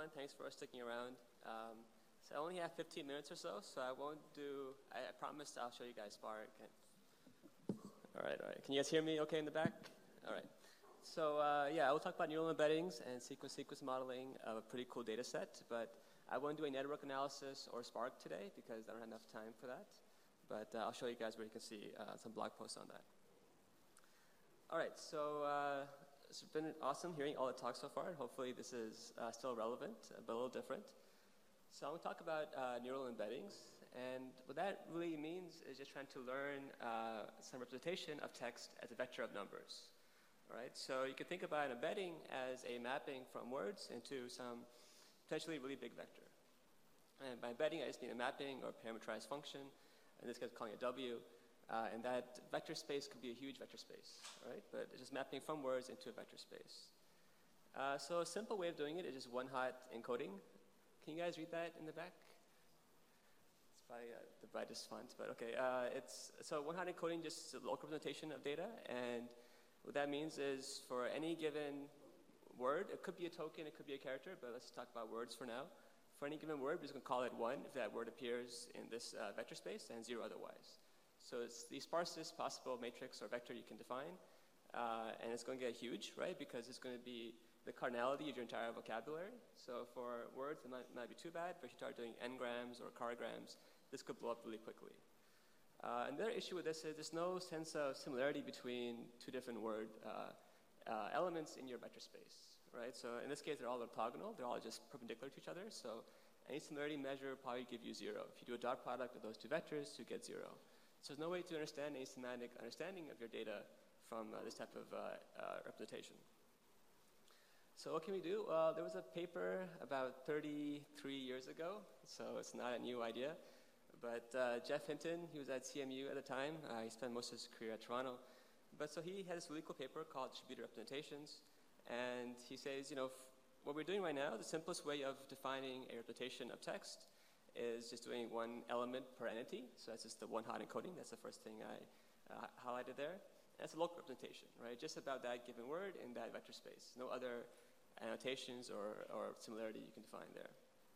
everyone. Thanks for sticking around. So I only have 15 minutes or so I won't do, I promised I'll show you guys Spark. All right. Can you guys hear me okay in the back? All right. So yeah, I will talk about neural embeddings and sequence modeling of a pretty cool data set, but I won't do a network analysis or Spark today because I don't have enough time for that. But I'll show you guys where you can see some blog posts on that. All right, so it's been awesome hearing all the talks so far. Hopefully this is still relevant, but a little different. So I'm going to talk about neural embeddings. And what that really means is just trying to learn some representation of text as a vector of numbers. All right, so you can think about an embedding as a mapping from words into some potentially really big vector. And by embedding, I just mean a mapping or parameterized function. In this case, calling it W. And that vector space could be a huge vector space, right? But it's just mapping from words into a vector space. So a simple way of doing it is just one-hot encoding. Can you guys read that in the back? It's probably the brightest font, but okay. So one-hot encoding just is a local representation of data, and what that means is for any given word, it could be a token, it could be a character, but let's talk about words for now. For any given word, we're just going to call it 1 if that word appears in this vector space, and 0 otherwise. So it's the sparsest possible matrix or vector you can define, and it's going to get huge, right? Because it's going to be the cardinality of your entire vocabulary. So for words, it might not be too bad, but if you start doing n-grams or car-grams, this could blow up really quickly. Another issue with this is there's no sense of similarity between two different word elements in your vector space, right? So in this case, they're all orthogonal. They're all just perpendicular to each other. So any similarity measure will probably give you 0. If you do a dot product of those two vectors, you get 0. So there's no way to understand any semantic understanding of your data from this type of representation. So what can we do? There was a paper about 33 years ago, so it's not a new idea. But Geoff Hinton, he was at CMU at the time. He spent most of his career at Toronto. But so he had this really cool paper called Distributed Representations. And he says, what we're doing right now, the simplest way of defining a representation of text is just doing one element per entity. So that's just the one-hot encoding. That's the first thing I highlighted there. And that's a local representation, right? Just about that given word in that vector space. No other annotations or similarity you can define there.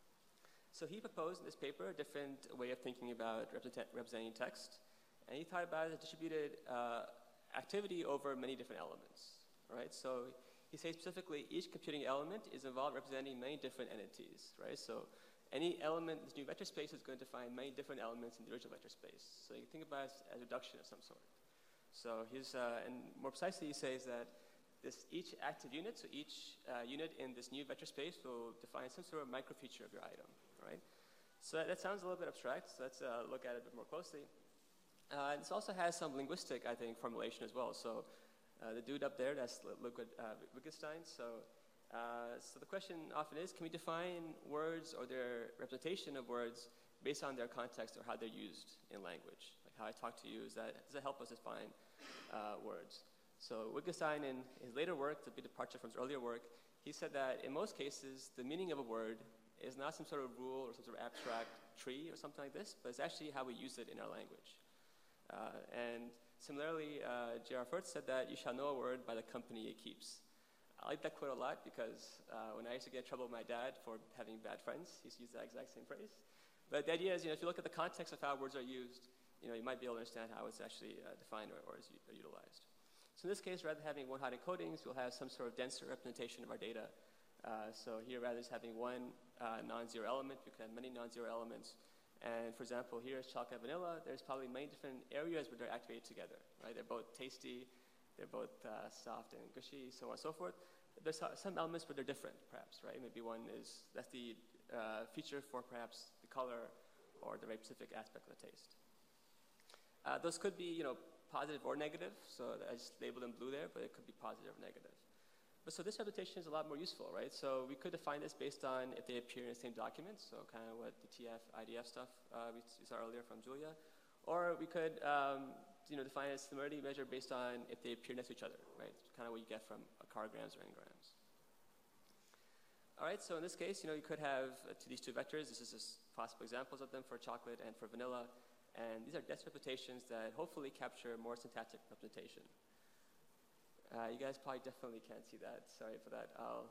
So he proposed in this paper a different way of thinking about representing text. And he thought about it as a distributed activity over many different elements, right? So he says specifically each computing element is involved representing many different entities, right? So any element in this new vector space is going to define many different elements in the original vector space. So you can think about it as a reduction of some sort. So and more precisely, he says that each active unit, so each unit in this new vector space will define some sort of micro feature of your item, right? So that sounds a little bit abstract, so let's look at it a bit more closely. This also has some linguistic, I think, formulation as well. So the dude up there, that's Wittgenstein. So the question often is, can we define words or their representation of words based on their context or how they're used in language? Like how I talk to you, does that help us define words? So Wittgenstein, in his later work, a big departure from his earlier work, he said that in most cases, the meaning of a word is not some sort of rule or some sort of abstract tree or something like this, but it's actually how we use it in our language. And similarly, J.R. Furth said that you shall know a word by the company it keeps. I like that quote a lot because when I used to get in trouble with my dad for having bad friends, he used to use that exact same phrase. But the idea is, if you look at the context of how words are used, you might be able to understand how it's actually defined or is utilized. So in this case, rather than having one-hot encodings, we'll have some sort of denser representation of our data. So here, rather than having one non-zero element, we can have many non-zero elements. And for example, here is chocolate and vanilla. There's probably many different areas where they're activated together, right? They're both tasty, they're both soft and gushy, so on and so forth. There's some elements where they're different, perhaps, right? Maybe that's the feature for perhaps the color or the very specific aspect of the taste. Those could be, positive or negative. So I just labeled them blue there, but it could be positive or negative. But so this representation is a lot more useful, right? So we could define this based on if they appear in the same document, so kind of what the TF, IDF stuff we saw earlier from Julia. Or we could define a similarity measure based on if they appear next to each other, right? Kind of what you get from car-grams or n-grams. All right, so in this case, you could have these two vectors. This is just possible examples of them for chocolate and for vanilla. And these are dense representations that hopefully capture more syntactic representation. You guys probably definitely can't see that. Sorry for that.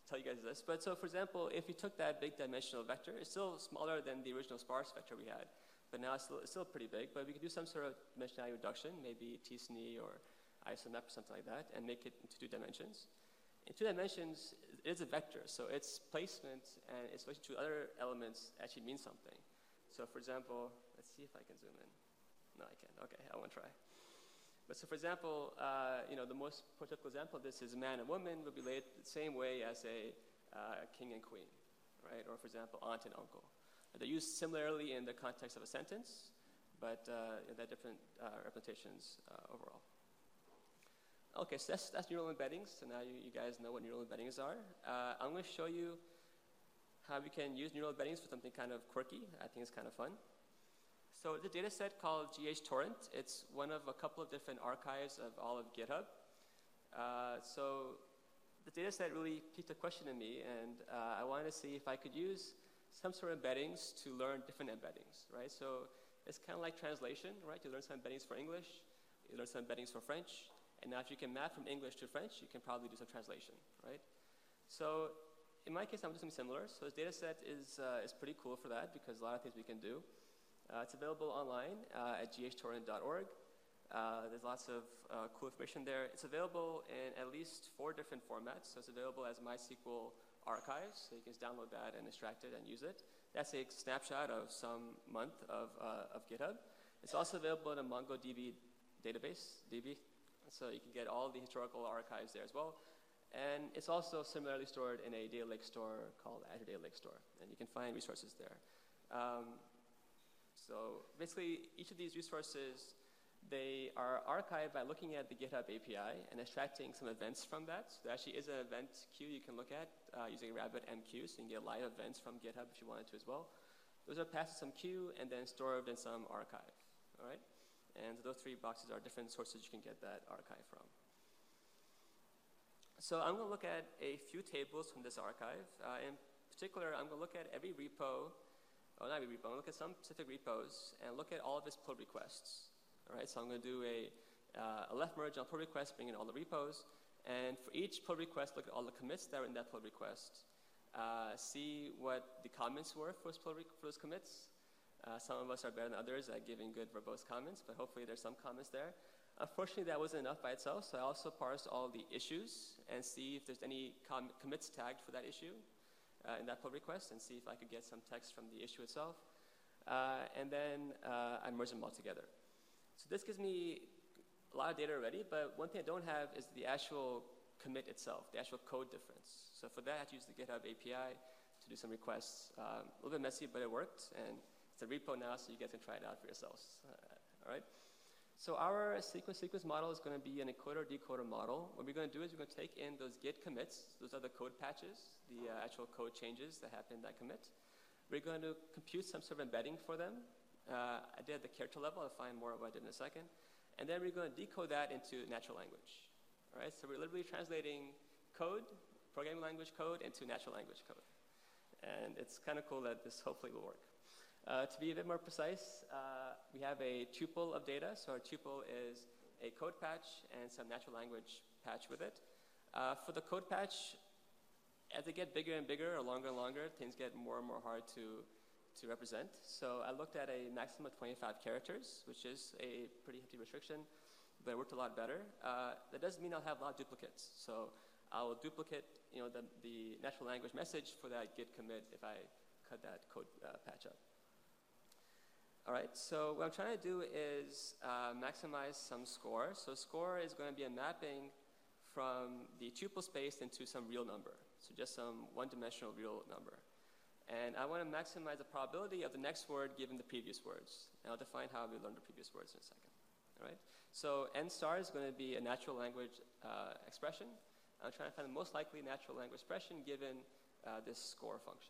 tell you guys this. But so, for example, if you took that big dimensional vector, it's still smaller than the original sparse vector we had. But now it's still pretty big. But we could do some sort of dimensionality reduction, maybe t-SNE or ISOMAP or something like that, and make it into 2 dimensions. In 2 dimensions, it is a vector. So its placement and its relation to other elements actually means something. So for example, let's see if I can zoom in. No, I can't. Okay, I won't try. But so for example, the most prototypical example of this is a man and woman would be related the same way as a king and queen, right? Or for example, aunt and uncle. They're used similarly in the context of a sentence, but they're different representations overall. Okay, so that's neural embeddings. So now you guys know what neural embeddings are. I'm going to show you how we can use neural embeddings for something kind of quirky. I think it's kind of fun. So the data set called GHTorrent. It's one of a couple of different archives of all of GitHub. So the data set really piqued a question in me, and I wanted to see if I could use some sort of embeddings to learn different embeddings, right? So it's kind of like translation, right? You learn some embeddings for English, you learn some embeddings for French, and now if you can map from English to French, you can probably do some translation, right? So in my case, I'm doing something similar. So this data set is pretty cool for that because a lot of things we can do. It's available online at ghtorrent.org. There's lots of cool information there. It's available in at least 4 different formats. So it's available as MySQL archives, so you can just download that and extract it and use it. That's a snapshot of some month of GitHub. It's also available in a MongoDB database, DB, so you can get all the historical archives there as well. And it's also similarly stored in a data lake store called Azure Data Lake Store, and you can find resources there. So basically, each of these resources, they are archived by looking at the GitHub API and extracting some events from that. So there actually is an event queue you can look at using RabbitMQ, so you can get live events from GitHub if you wanted to as well. Those are passed to some queue and then stored in some archive, all right? And those 3 boxes are different sources you can get that archive from. So I'm going to look at a few tables from this archive. In particular, I'm going to look at every repo, not every repo, I'm going to look at some specific repos and look at all of its pull requests. All right, so I'm going to do a left merge on pull request, bring in all the repos, and for each pull request, look at all the commits that are in that pull request, see what the comments were for those commits. Some of us are better than others at giving good verbose comments, but hopefully there's some comments there. Unfortunately, that wasn't enough by itself, so I also parsed all the issues and see if there's any commits tagged for that issue in that pull request and see if I could get some text from the issue itself. And then I merged them all together. So this gives me a lot of data already, but one thing I don't have is the actual commit itself, the actual code difference. So for that, I had to use the GitHub API to do some requests. A little bit messy, but it worked, and it's a repo now, so you guys can try it out for yourselves. All right? So our sequence model is going to be an encoder-decoder model. What we're going to do is we're going to take in those git commits. Those are the code patches, the actual code changes that happen in that commit. We're going to compute some sort of embedding for them. I did at the character level. I'll find more of what I did in a second. And then we're going to decode that into natural language. All right? So we're literally translating code, programming language code, into natural language code. And it's kind of cool that this hopefully will work. To be a bit more precise, we have a tuple of data. So our tuple is a code patch and some natural language patch with it. For the code patch, as they get bigger and bigger or longer and longer, things get more and more hard to represent. So I looked at a maximum of 25 characters, which is a pretty hefty restriction, but it worked a lot better. That doesn't mean I'll have a lot of duplicates. So I'll duplicate the natural language message for that git commit if I cut that code patch up. All right, so what I'm trying to do is maximize some score. So score is going to be a mapping from the tuple space into some real number. So just some one-dimensional real number. And I want to maximize the probability of the next word given the previous words. And I'll define how we learn the previous words in a second. All right? So n star is going to be a natural language expression. I'm trying to find the most likely natural language expression given this score function.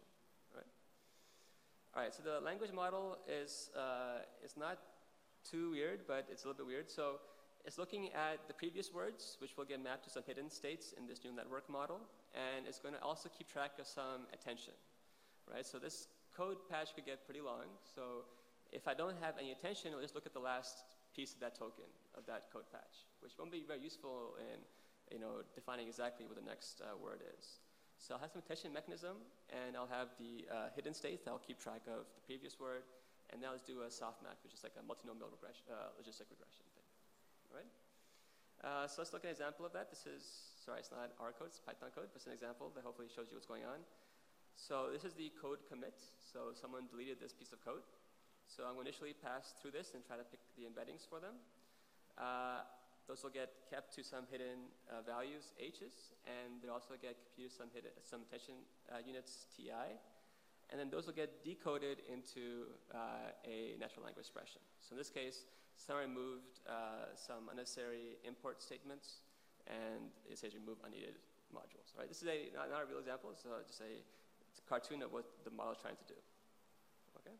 All right, so the language model is not too weird, but it's a little bit weird. So it's looking at the previous words, which will get mapped to some hidden states in this neural network model, and it's going to also keep track of some attention, right? So this code patch could get pretty long. So if I don't have any attention, I'll just look at the last piece of that token of that code patch, which won't be very useful in defining exactly what the next word is. So I'll have some attention mechanism, and I'll have the hidden states that'll keep track of the previous word, and then I'll just do a softmax, which is like a multinomial regression, logistic regression thing. All right? So let's look at an example of that. This is, sorry, it's not R code, it's Python code, but it's an example that hopefully shows you what's going on. So this is the code commit. So someone deleted this piece of code. So I'm going to initially pass through this and try to pick the embeddings for them. Those will get kept to some hidden values, h's, and they also get computed some attention units, ti, and then those will get decoded into a natural language expression. So in this case, someone removed some unnecessary import statements, and it says remove unneeded modules. All right, this is not a real example, it's just it's a cartoon of what the model is trying to do. Okay.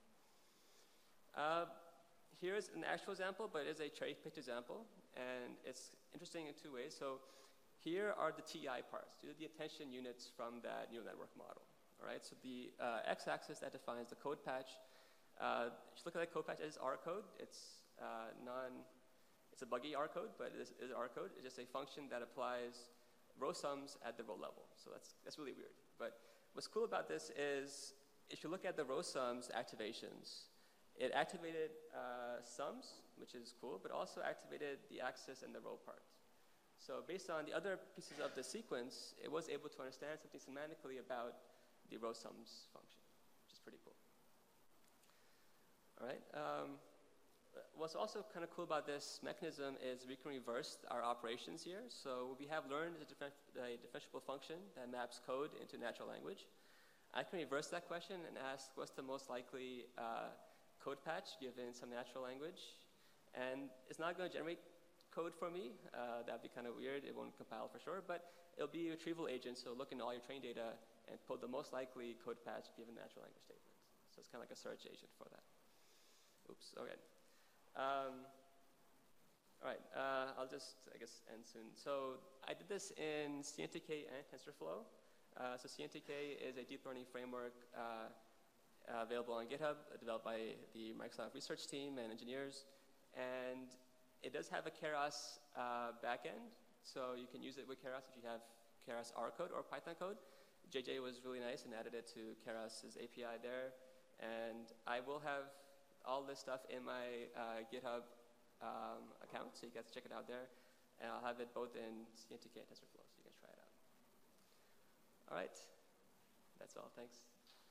Here's an actual example, but it is a cherry-picked example, and it's interesting in two ways. So here are the TI parts. These are the attention units from that neural network model. All right, so the x-axis that defines the code patch. You should look at that code patch as R code. It's it's a buggy R code, but it is R code. It's just a function that applies row sums at the row level. So that's really weird. But what's cool about this is if you look at the row sums activations, it activated sums, which is cool, but also activated the axis and the row part. So based on the other pieces of the sequence, it was able to understand something semantically about the row sums function, which is pretty cool. All right. What's also kind of cool about this mechanism is we can reverse our operations here. So what we have learned is a differentiable function that maps code into natural language. I can reverse that question and ask what's the most likely code patch given some natural language, and it's not going to generate code for me. That'd be kind of weird. It won't compile for sure, but it'll be a retrieval agent, so look into all your training data and pull the most likely code patch given natural language statement. So it's kind of like a search agent for that. Oops, okay. All right, I'll just, I guess, end soon. So I did this in CNTK and TensorFlow. So CNTK is a deep learning framework available on GitHub, developed by the Microsoft research team and engineers. And it does have a Keras backend, so you can use it with Keras if you have Keras R code or Python code. JJ was really nice and added it to Keras's API there. And I will have all this stuff in my GitHub account, so you guys check it out there. And I'll have it both in CNTK and TensorFlow, so you can try it out. All right, that's all. Thanks.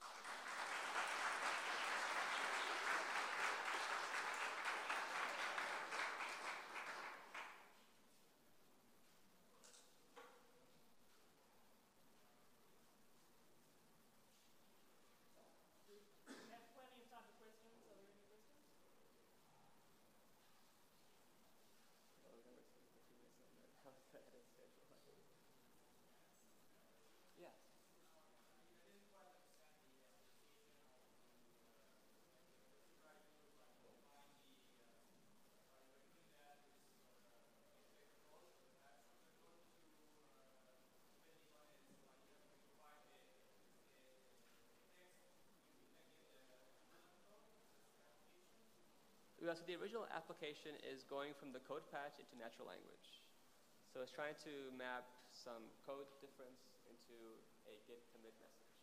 So the original application is going from the code patch into natural language. So it's trying to map some code difference into a git commit message.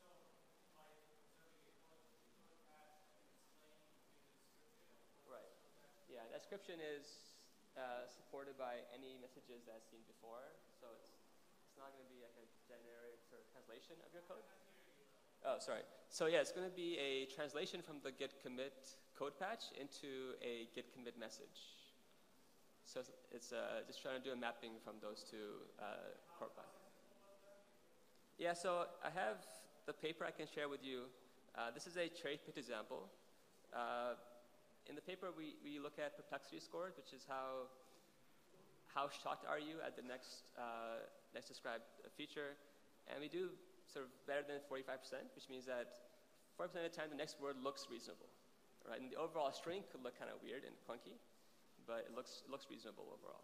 Right. Yeah, that description is supported by any messages that's seen before. So it's not going to be like a generic sort of translation of your code. Oh, sorry. So yeah, it's going to be a translation from the git commit code patch into a git commit message. So it's just trying to do a mapping from those two corpus. Yeah, so I have the paper I can share with you. This is a cherry-picked example. In the paper, we look at perplexity scores, which is how shocked are you at the next described feature. And we do sort of better than 45%, which means that 40% of the time the next word looks reasonable. Right, and the overall string could look kind of weird and clunky, but it looks reasonable overall.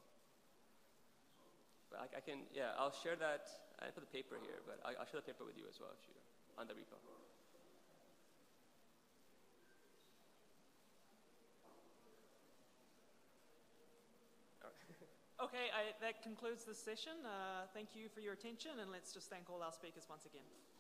But I'll share that. I didn't put the paper here, but I'll share the paper with you as well if you're on the repo. All right. Okay, that concludes this session. Thank you for your attention, and let's just thank all our speakers once again.